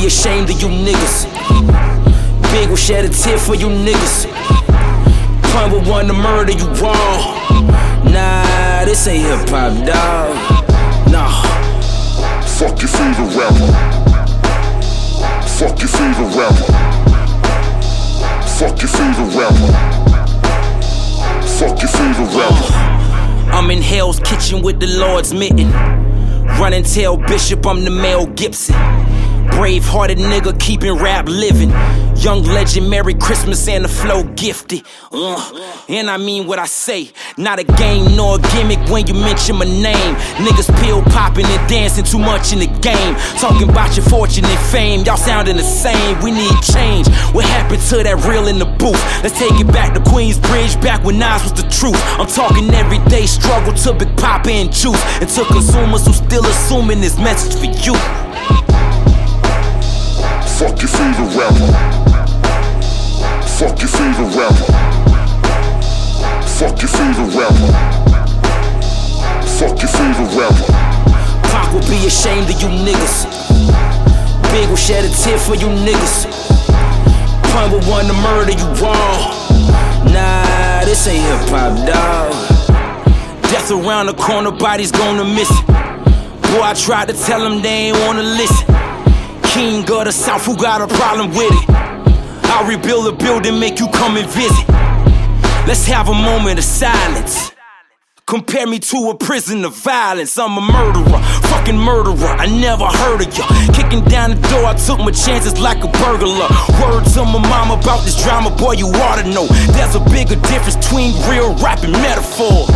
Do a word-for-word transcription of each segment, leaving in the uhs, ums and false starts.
be ashamed of you niggas. Big will shed a tear for you niggas. Pun would want to murder you all. Nah, this ain't hip hop, dawg. Nah. Fuck your favorite rapper. Fuck your favorite rapper. Fuck your favorite rapper. Fuck your favorite rapper. I'm in Hell's Kitchen with the Lord's mitten. Run and tell Bishop I'm the Mel Gibson. Brave-hearted nigga keeping rap living. Young legend, Merry Christmas and the flow gifted. Uh, and I mean what I say. Not a game nor a gimmick when you mention my name. Niggas pill popping and dancing too much in the game. Talking about your fortune and fame, y'all sounding the same. We need change. What happened to that real in the booth? Let's take it back to Queensbridge, back when Nas was the truth. I'm talking everyday struggle to Big Papa and Juice, and to consumers who still assuming this message for you. Fuck your favorite rapper. Fuck your favorite rapper. Fuck your favorite rapper. Fuck your favorite rapper. Pac will be ashamed of you niggas. Big will shed a tear for you niggas. Pun would want to murder you all. Nah, this ain't hip hop, dawg. Death around the corner, bodies gonna miss it. Boy, I tried to tell them they ain't wanna listen. King of the South, who got a problem with it? I'll rebuild a building, make you come and visit. Let's have a moment of silence. Compare me to a prison of violence. I'm a murderer, fucking murderer, I never heard of ya. Kicking down the door, I took my chances like a burglar. Word to my mom about this drama, boy, you ought to know. There's a bigger difference between real rap and metaphor.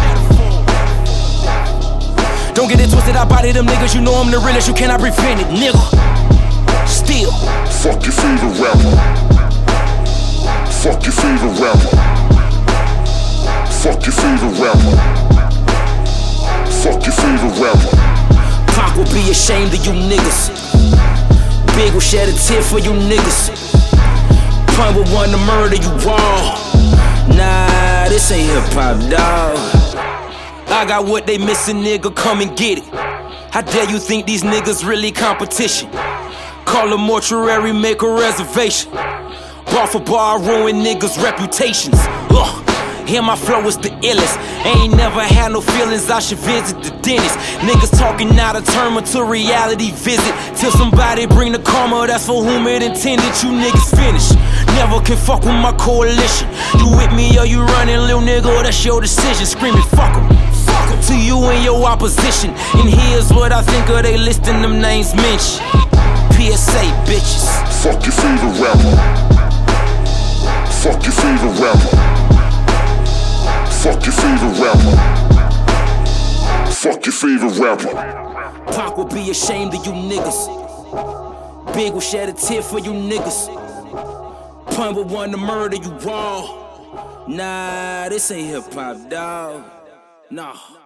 Don't get it twisted, I body them niggas, you know I'm the realest, you cannot prevent it, nigga. Still. Fuck your favorite rapper. Fuck your favorite rapper. Fuck your favorite rapper. Fuck your favorite rapper. Pac will be ashamed of you niggas. Big will shed a tear for you niggas. Pun would want to murder you all. Nah, this ain't hip hop, dawg. I got what they missing, nigga, come and get it. How dare you think these niggas really competition? Call a mortuary, make a reservation. Bar for bar, ruin niggas' reputations. Ugh. Hear my flow is the illest. Ain't never had no feelings, I should visit the dentist. Niggas talking out of term until reality visit. Till somebody bring the karma, that's for whom it intended. You niggas finish. Never can fuck with my coalition. You with me or you running, little nigga, that's your decision. Screaming fuck em. Fuck em to you and your opposition. And here's what I think of they listing them names mentioned. P S A, bitches. Fuck your favorite rapper. Fuck your favorite rapper. Fuck your favorite rapper. Fuck your favorite rapper. Pac will be ashamed of you niggas. Big will shed a tear for you niggas. Pun would want to murder you all. Nah, this ain't hip hop, dawg. Nah.